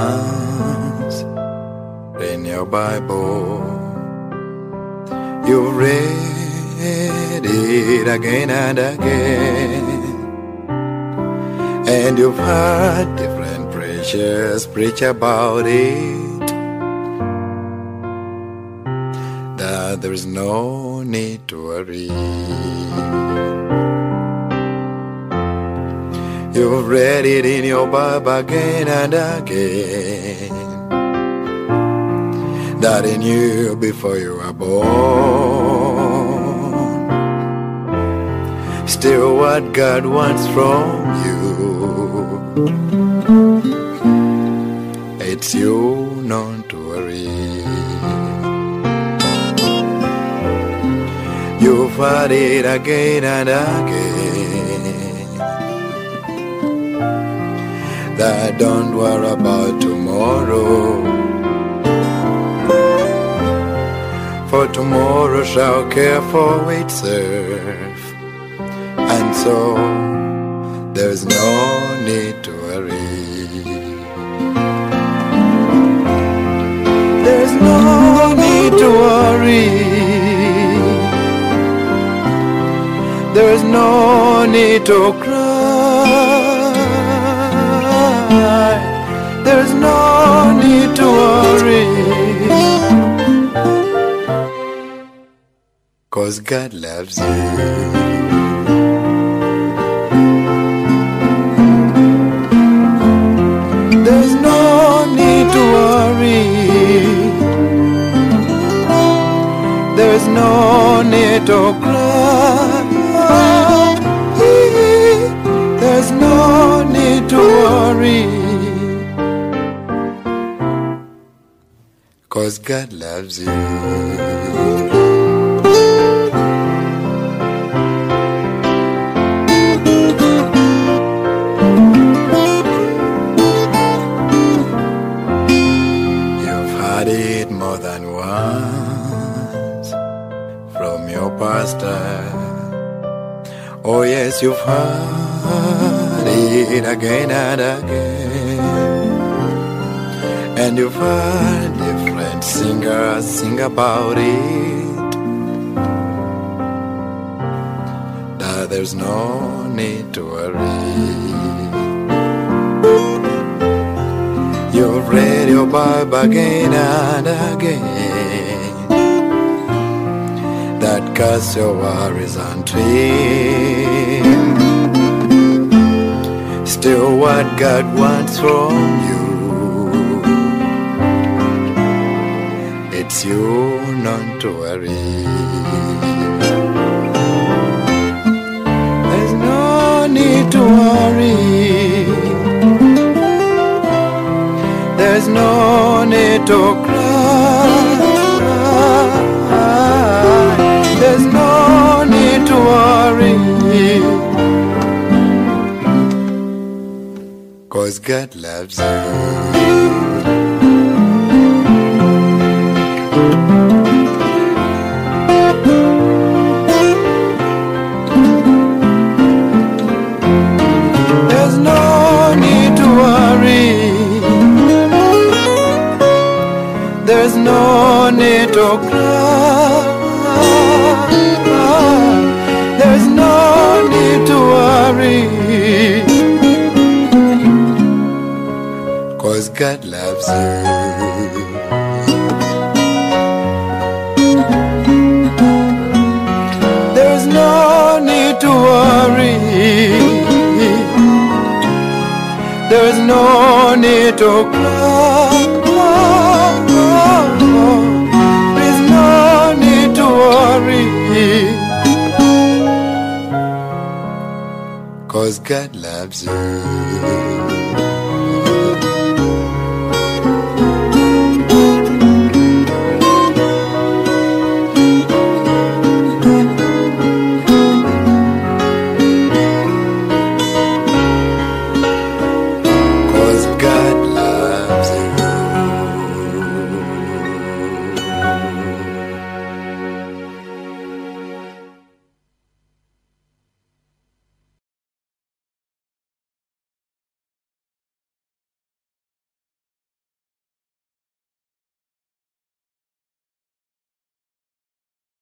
once in your Bible. You've read it again and again, and you've heard different preachers preach about it, that there's no need to worry. You've read it in your Bible again and again, that He knew before you were born. Still, what God wants from you, it's you not to worry. You've heard it again and again, that don't worry about tomorrow, for tomorrow shall care for itself. And so there's no need to worry. There's no need to worry. There's no need to cry. There's no need to worry, 'cause God loves you. There's no need to worry. There's no need to cry. There's no need to worry, 'cause God loves you. It more than once from your pastor. Oh yes, you've heard it again and again, and you've heard different singers sing about it, that there's no need to worry. You've read your Bible again and again, that cast your worries unto Him. Still, what God wants from you, it's you not to worry. There's no need to worry. There's no need to cry. There's no need to worry, 'cause God loves you. There's no need to worry. There's no need to cry. There's no need to worry, 'cause God loves you. There's no need to worry. There's no need to cry. There's no need to worry, 'cause God loves you.